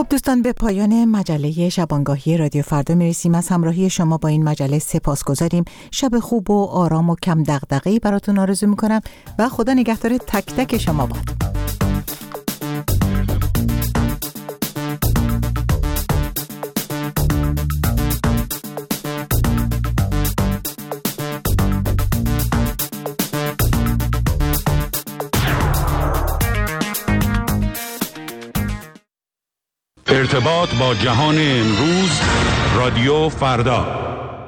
دوستان، به پایان مجله شبانگاهی رادیو فردا میرسیم. از همراهی شما با این مجله سپاسگزاریم. شب خوب و آرام و کم دغدغه‌ای براتون آرزو میکنم و خدا نگهدار تک تک شما باد. ارتباط با جهان امروز، رادیو فردا.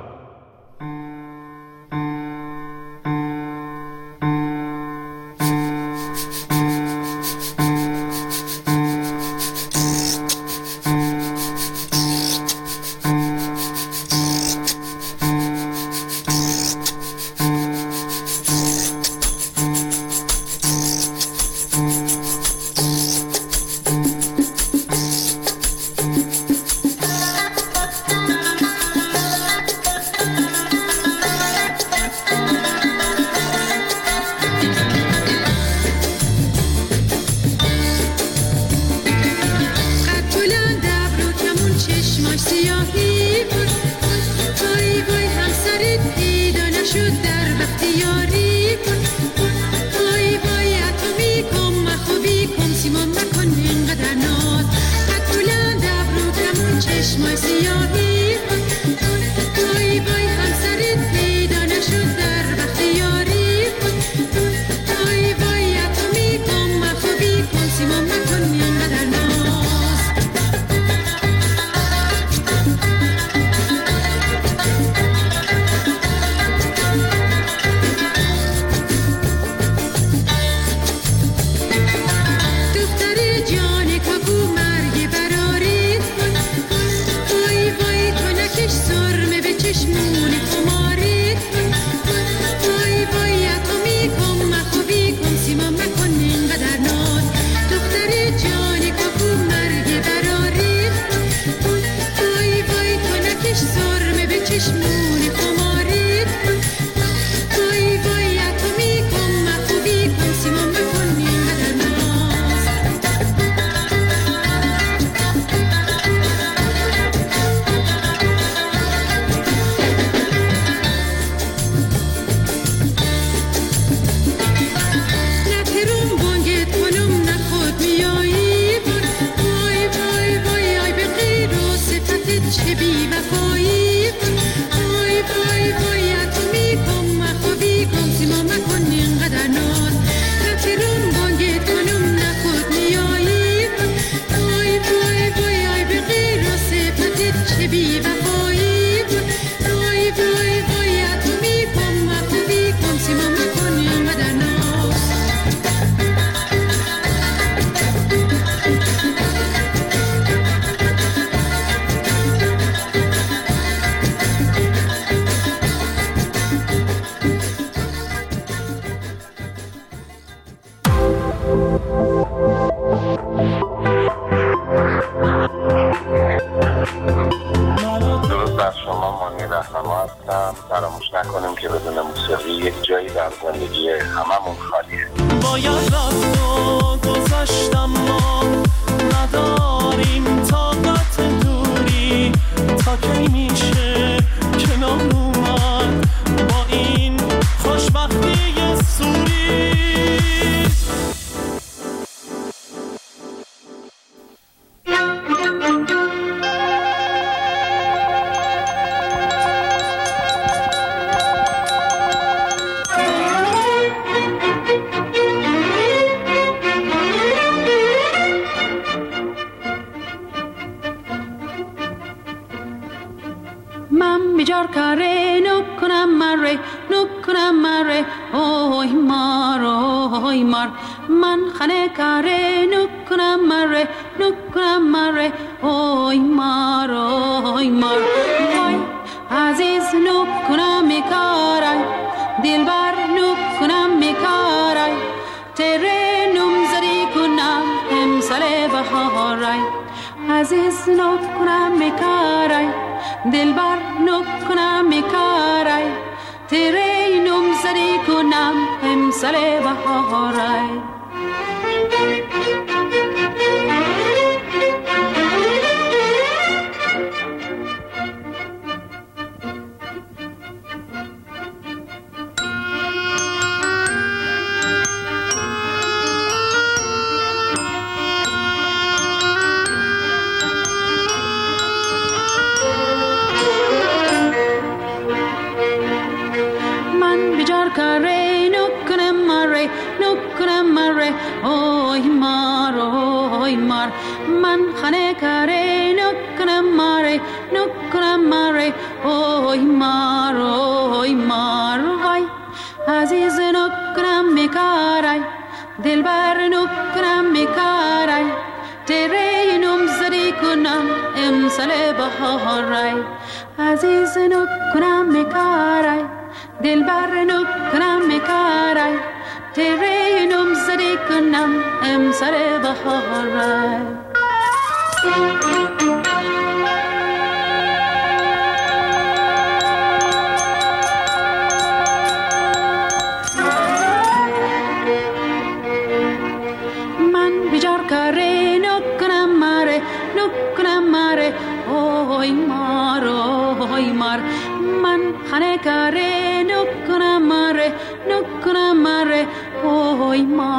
فراموش نکنیم که بدون موسیقی یک جایی در زندگی هممون خالیه. باید رفت و گذاشتم، ما نداریم طاقت دوری، تا کی میشه کنار اومد با این خوشبختی سوری. من خانه کاره نکنم مره اوی مار وای عزیز نکنم کارای دلبر نکنم کارای تره نمزدی کنم امسال بهارای عزیز نکنم کارای دلبر نکنم کارای تره نمزدی کنم امسال بهارای. kare nukna mare oy mar man khane kare nukna mare oy mar vay aziz nukna mekaray dilbar nukna mekaray tere num zari kunam emsale baharay aziz nukna mekaray dilbar nukna mekaray tere num zari kunam emsale baharay oy mar man khane kare nukna mare oy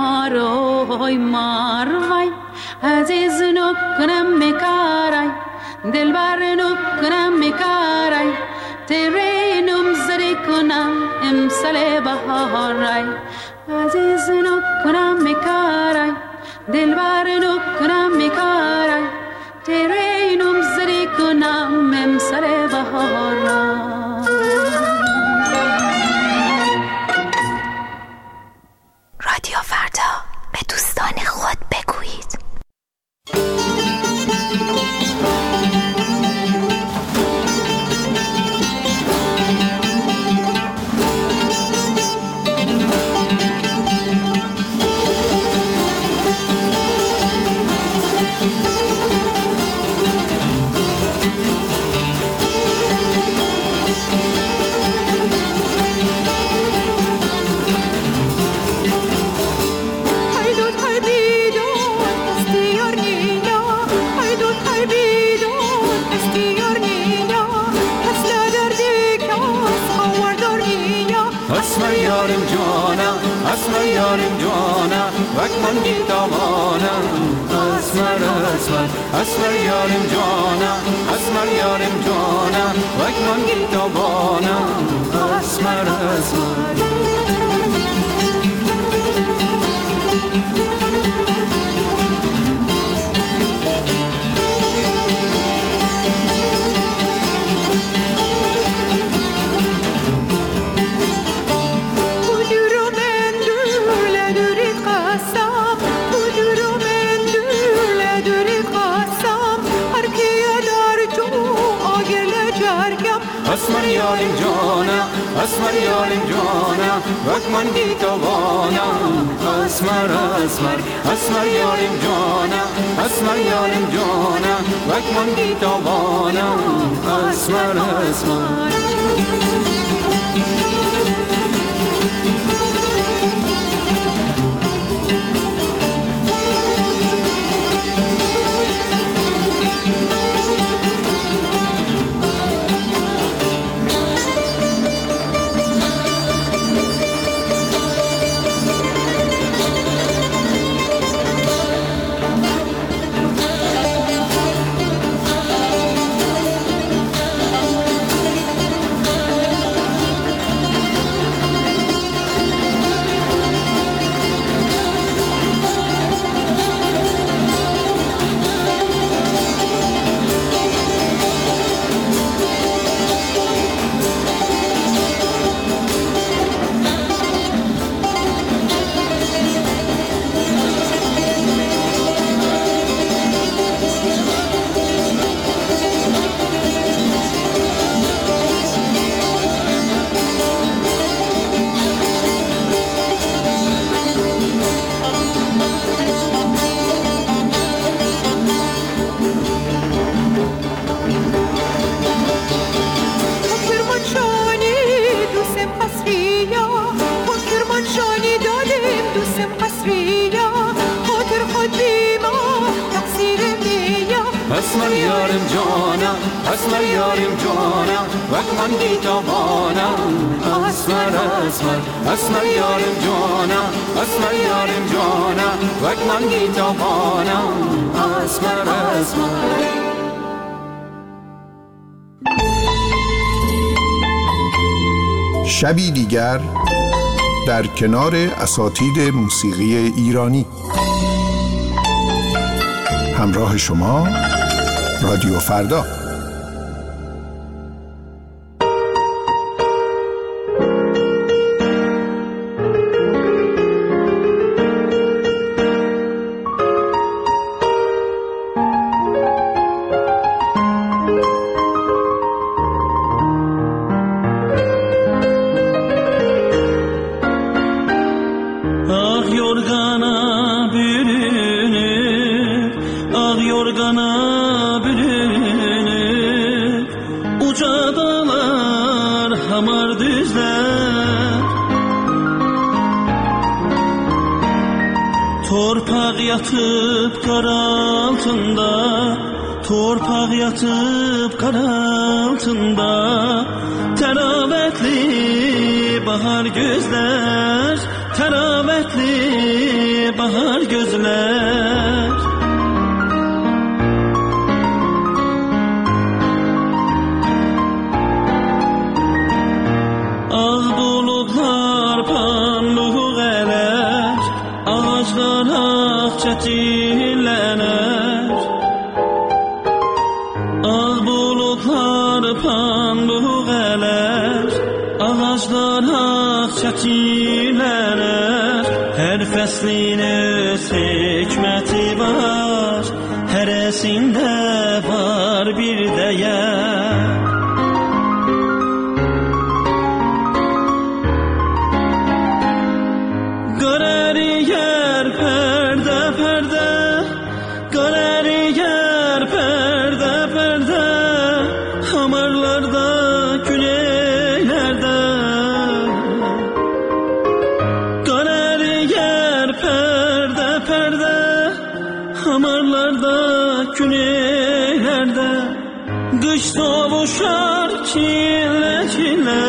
mar vay aziz nukna mekaray dilbar nukna mekaray tere num zari kunam emsale baharay aziz nukna mekaray dilbar nukna mekaray tere num zari kunam emsale baharay. رادیو فردا، به دوستان خود بگویید. اسمر یارم جانا وکمن بیتابانا اسمر یارم جانا وکمن بیتابانا اسمر اسمر یارم جانا وکمن بیتابانا اسمر یارم جانا وکمن بیتابانا اسمر اسمر یارم جانا وکمن بیتابانا اسمر یارم جانا وکمن بیتابانا اسمر شبی دیگر در کنار اساتید موسیقی ایرانی. همراه شما رادیو فردا. Torpaq yatıb qar altında, torpaq yatıb qar altında, təravətli bahar gözlər, təravətli bahar gözlər. Ağ buludlar pambıq ələr, ağaclar ağ çəçilənər. Ağ buludlar pambıq ələr, ağaclar ağ çəçilənər. Hər fəslin öz hikməti var, hərəsində var bir dəyər. Qış sovuşar çile çile,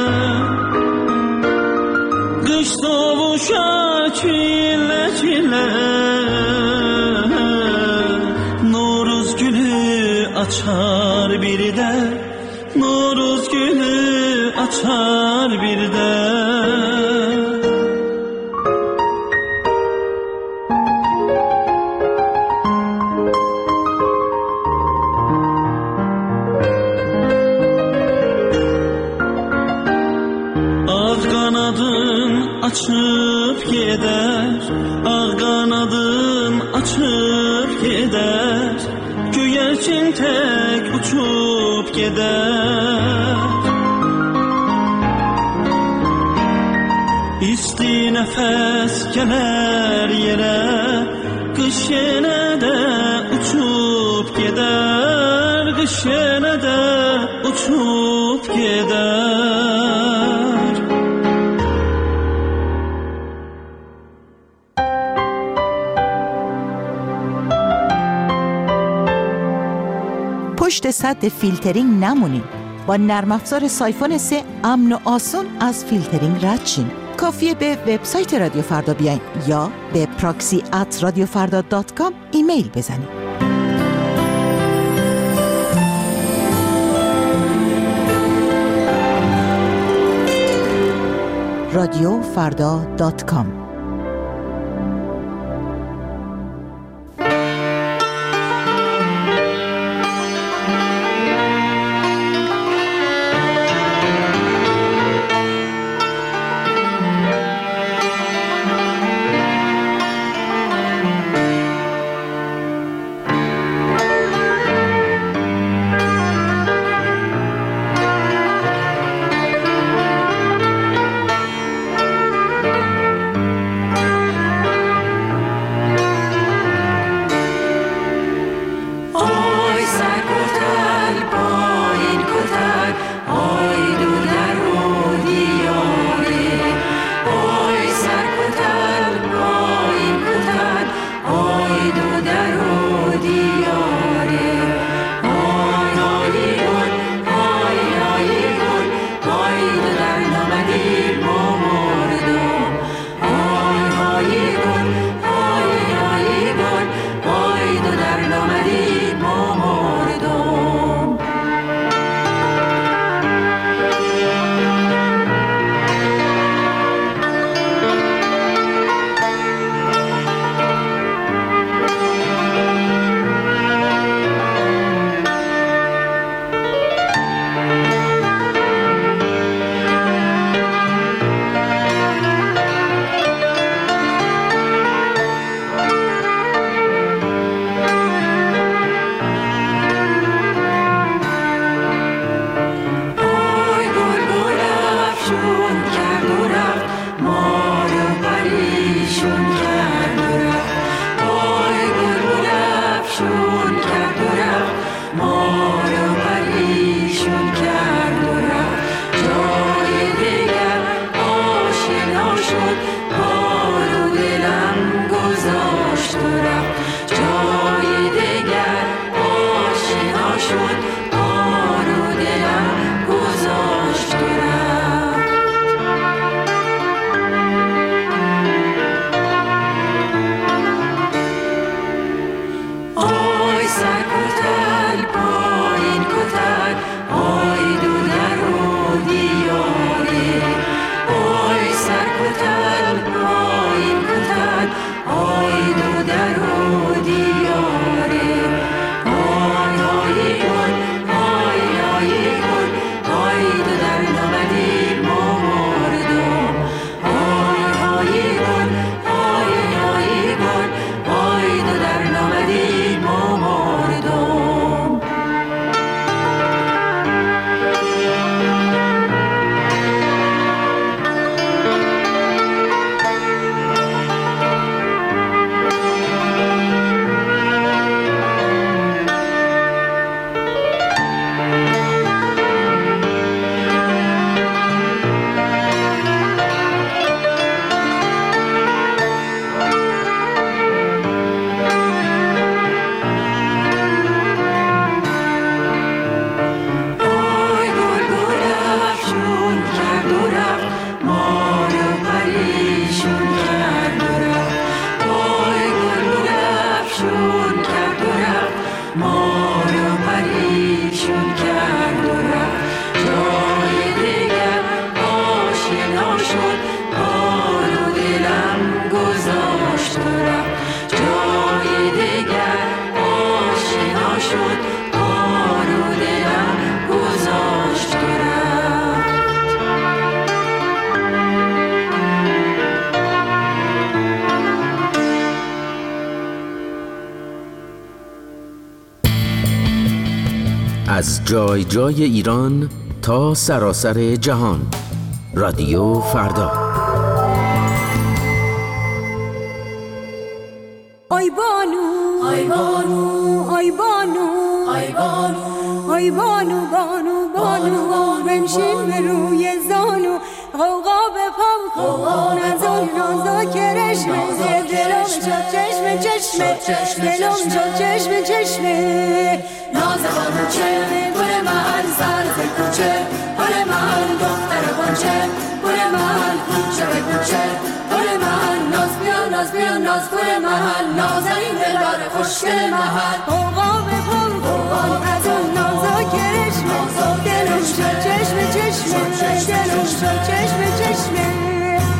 qış sovuşar çile çile. Noruz gülü açar bir de, Noruz gülü açar bir de. Açıp gider, ağ qanadım açıp gider, göyərçin tək uçup gider. İsti nəfəs gələr yerə, qış yenə də uçup gider, qış yenə də uçup gider. پشت سد فیلترینگ نمونین. با نرم افزار سایفون 3 امن و آسون از فیلترینگ رد شین. کافیه به وبسایت رادیو فردا بیاین یا به proxy@radiofarda.com ایمیل بزنین. radiofarda.com و پریشون کرد و رفت جای دیگر آشنا شد حال و دلم گذاشت و رفت جای دیگر آشنا شد حال و دلم گذاشت و رفت. از جای جای ایران تا سراسر جهان، رادیو فردا. آی بانو آی بانو آی بانو آی بانو آی بانو بانو بانو بنشین به روی زانو غوغا به پام کن از آن نازا کرشمه دلم شد چشم چشمه دلم شد چشم چشمه ناز بانوچه گل من سر ز کوچه گل من دختر بانچه گل من کوچه به کوچه گل من ناز بیا ناز بیا ناز گل من ناز این دلبر خوشگل محل غوغا به پام کن از آن نازا کرشمه دلم شد چشم چشمه دلم شد چشم چشمه.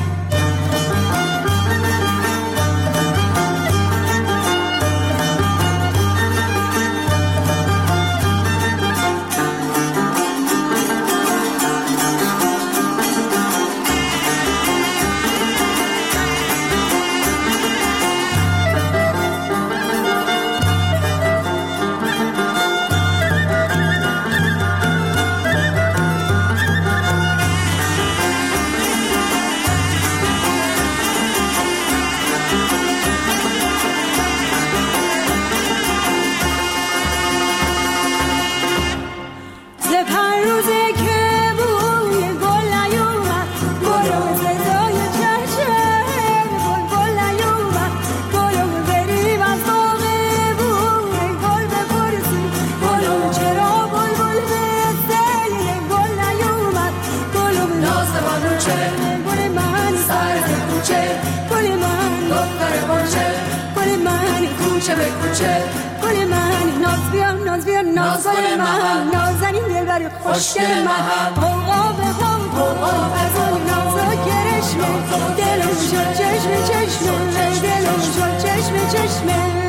خوشگل محل غوغا به پام کن از آن نازا کرشمه دلم شد چشم چشمه دلم شد چشم چشمه.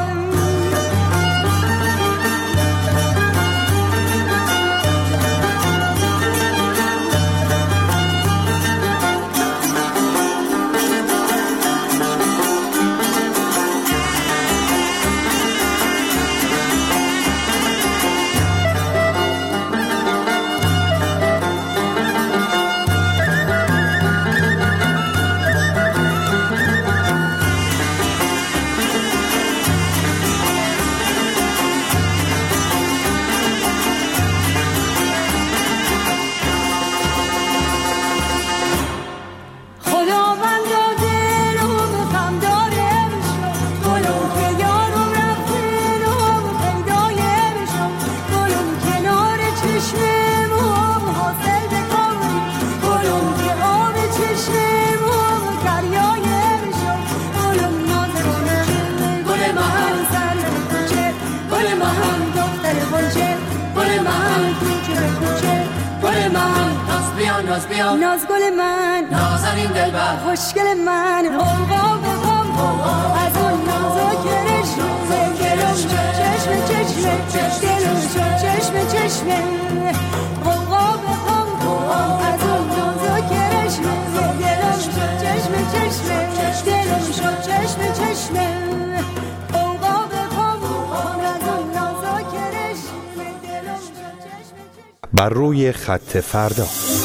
ناز گل من نازنین دلبر خوشگل من غوغا به پام از اون نازا کرشمه دلم شد چشم چشمه دلم شد چشم چشمه غوغا به پام از اون نازا کرشمه دلم شد چشم چشمه دلم شد چشم چشمه غوغا به پام از اون نازا کرشمه دلم شد چشم چشمه. بر روی خط فردا.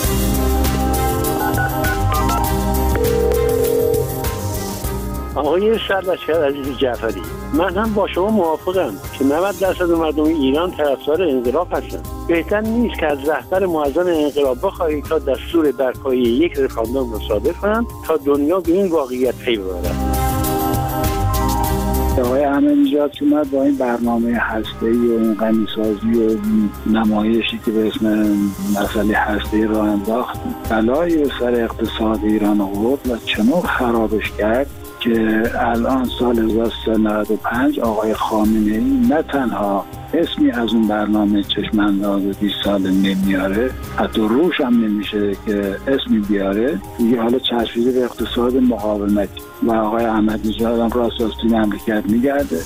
آقای سرلشکر عزیز جعفری، من هم با شما موافقم که 90% مردم ایران طرفدار انقلاب هستند. بهتر نیست که از رهبر معظم انقلاب بخواهید تا دستور برپایی یک رفراندوم را صادر کنند تا دنیا به این واقعیت پی ببرد. آقای احمدی‌نژاد که اومد با این برنامه هسته‌ای و این غنی‌سازی و نمایشی که به اسم مسئله هسته‌ای راه انداخت، بلایی به سر اقتصاد ایران آورد و چنان خرابش کرد که الان سال 1395 آقای خامنه‌ای نه تنها اسمی از اون برنامه چشم‌انداز 20 سال نمیاره، حتی روش هم نمیشه که اسمی بیاره دیگه. حالا چسبیده به اقتصاد مقاومتی و آقای احمدی‌نژاد هم راست تو مملکت میگرده.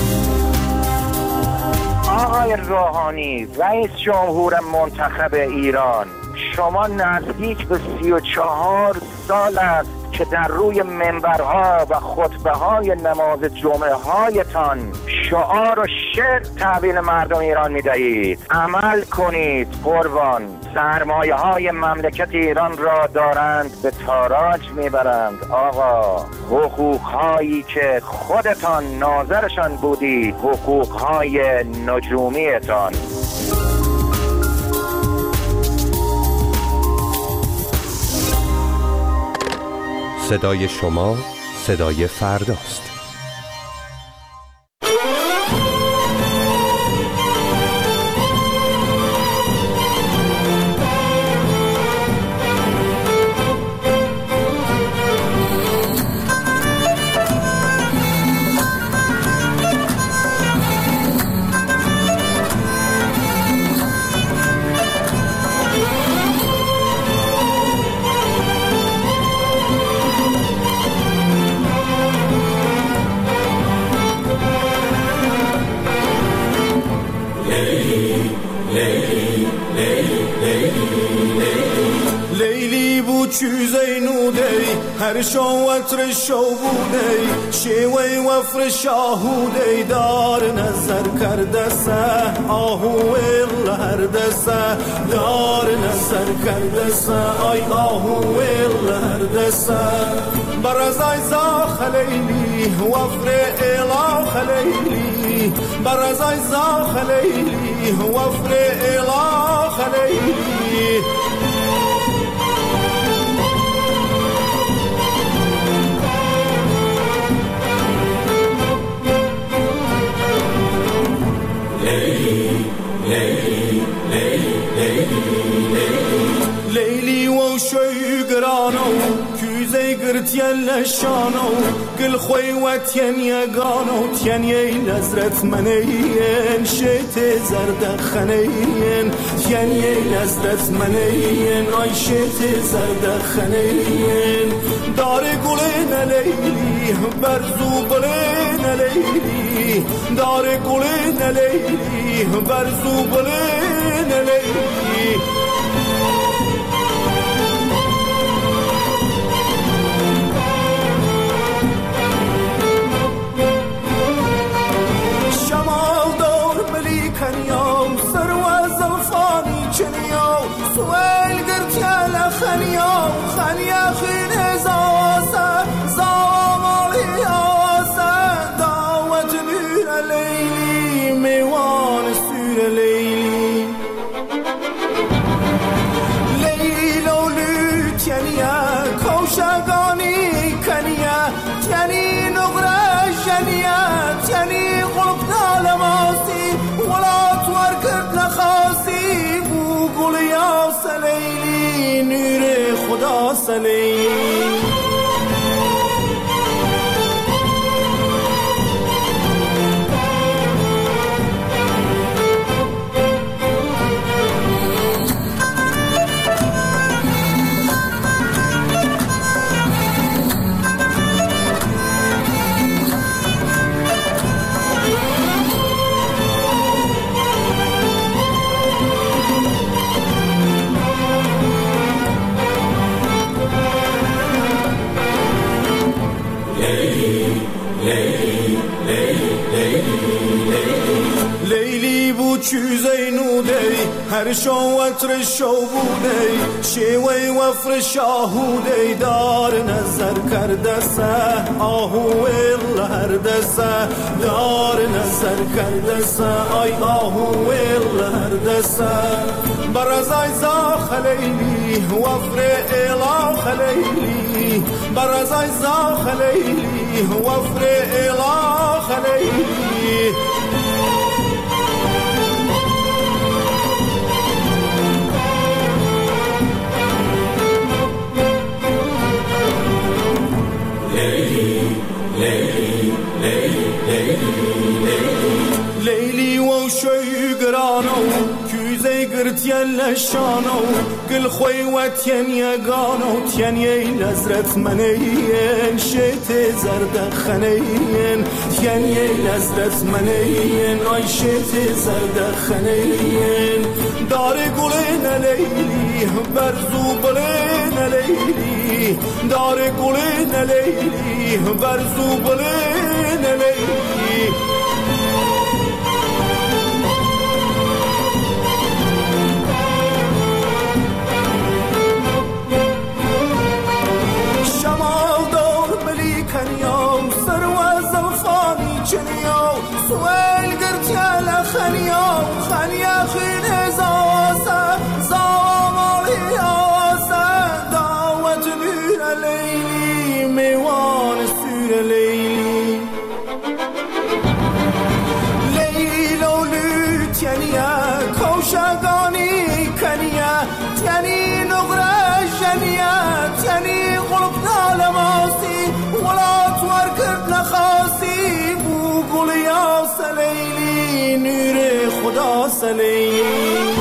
آقای روحانی رئیس جمهور منتخب ایران، شما نزدیک به 34 سال است که در روی منبرها و خطبه‌های نماز جمعه هایتان شعار و شعر تحویل مردم ایران می‌دهید. عمل کنید قربان. سرمایه‌های مملکت ایران را دارند به تاراج میبرند. آقا حقوق‌هایی که خودتان ناظرشان بودید، حقوق‌های نجومیتان. صدای شما صدای فرداست. هر شوتر شو بودی شیوی وفر شاهودی دار نظر کرده سه آهو ویل هر دسته دار نظر کرده سه آی آهو ویل هر دسته برزای زا خلیلی وفر ایلا خلیلی برزای زا خلیلی وفر ایلا خلیلی لیلی و شوی گرانو کوزه گرتین لشانو گل خوی و تین یگانو تین یی نظرت منین شیط زرد خنین تین یی نظرت منین آی شیط زرد خنین دار گلین لیلی برزو بلین لیلی دار گلین لیلی برزو بلین لیلی سوال قرتيال خنيا خنيا خين زواسا زوالي آسا دعوت بير ليلي ميوان سور ليلي ليلي لولو تيانيا كوشاغاني كنيا تياني نغرا جنيا تياني غلب دالماسي ولا توركت نخاسي يا سليلي نور خدا سليلي چوزی نودی هر شوتر شو بودی شیوی وفر شاهودی دار نظر کرده سه آهو ویل هر دسته دار نظر کرده سه آی آهو ویل هر دسته برزای زا خلیلی وفر ایلا خلیلی برزای زا خلیلی وفر ایلا خلیلی لیلی و شوی گلانو کوزه گرتین لشانو گل خوی و تین یگانو تین یه لزرت منین شیط زرد خنین تین یه لزرت منین آی شیط زرد خنین داره گلین لیلی برزو بلین لیلی داره گلین لیلی برزو بلین لیلی سوال قرت يا لخنيا خنيا خين زواسا زوامالي آسا دعوت نور ليلي ميوان سور ليلي ليلو لوت ينيا كوشاقاني كنيا تياني نغرة جنيا تياني غلبنا لماسي ولا توركت نخاسي قول يا سليلي نور خدا سليلي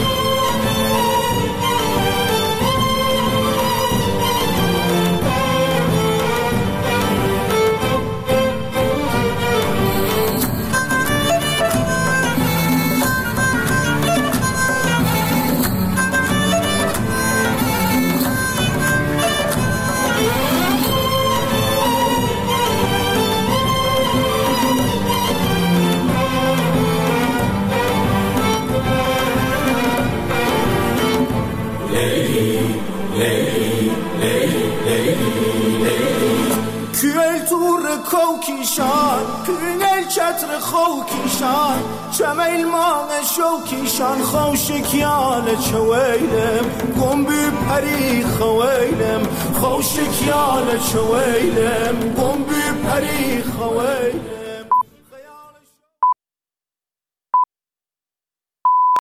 کوکیشان کنل چتر خوکیشان چمیل مانه شوکیشان خوشکیال چویلم گنبی پری خویلم خوشکیال چویلم گنبی پری خویلم